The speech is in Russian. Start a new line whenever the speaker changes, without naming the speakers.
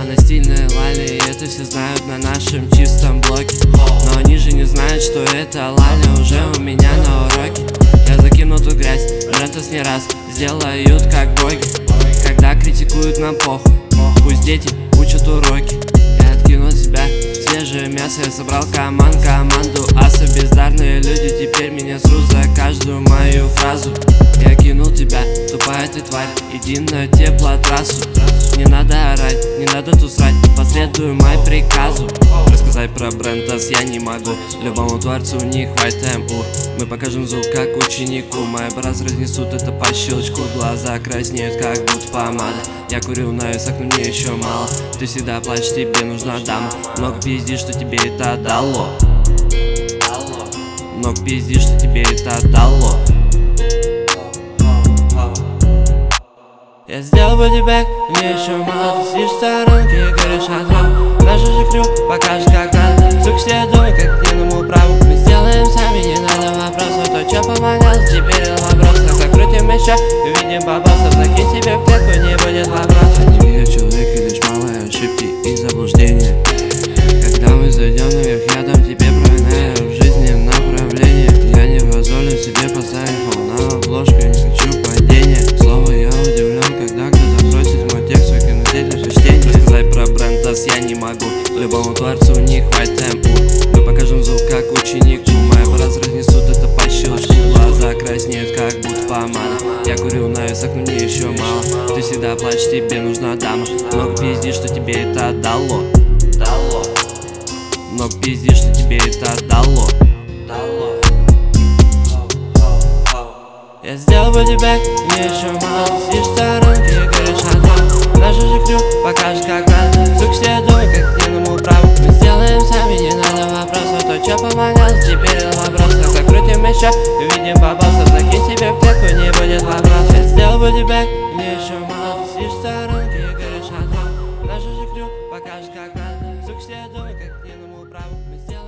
Она стильная Лали, и это все знают на нашем чистом блоке. Но они же не знают, что это Лали уже у меня на уроке. Я закину ту грязь, Брентос не раз сделают как боги. Когда критикуют, нам похуй, пусть дети учат уроки. Я откину от себя свежее мясо, я собрал команду аса. Бездарные люди теперь меня срут за каждую мою фразу. Я кинул тебя, тупая ты тварь, иди на теплотрассу. Не надо орать, не надо тут срать, последуй моему приказу. Рассказать про Брентос я не могу, любому творцу не хватит МУ. Мы покажем звук как ученику, мои бразы разнесут это по щелчку. Глаза краснеют как будто помада. Я курю на весах, но мне еще мало. Ты всегда плачешь, тебе нужна дама. Много пиздишь, что тебе это дало. Много пиздишь, что тебе это дало. Я сделал бодибэк, мне еще мало. Ты сидишь в сторонке и говоришь отвал. Наша же крю покажет как надо. Сука, все думай, как к единому праву. Мы сделаем сами, не надо вопросов. То, что помогал, теперь вопрос. Как закрутим еще, увидим бабосов. Закинь себе в клетку, не будет вопросов. Не я человек и лишь малые ошибки и заблуждения. Когда мы зайдем наверх, я дам тебе правильное в жизни направление. Я не позволю себе поставить фол на обложку, я не хочу падения. Слово я удивлен, когда кто-то просит мой текст выкинуть для чтения. Рассказать про Брентос я не могу, любому творцу не хватит МУ. Мы покажем звук как ученику, мои бразы разнесут это по щелчку. Глаза краснеют как будто помада. Я курю на весах, но мне еще мало. Ты всегда плачешь, тебе нужна дама. Много пиздишь, что тебе это дало. Много пиздишь, что тебе это дало. Я сделал бодибэк, мне еще мало. Ты сидишь в сторонке и говоришь отвал. Наша же крю покажет как надо. Сука, все думай, как к единому праву. Мы сделаем сами, не надо вопросов. То, что помогал, теперь вопрос. Как закрутим еще, увидим бабосов. Закинь себе в клетку, не будет вопросов. Я сделал бодибэк, мне еще мало. Ты сидишь в сторонке и говоришь отвал. Наша же крю покажет как надо. Сука, все думай, как к единому праву. Мы сделаем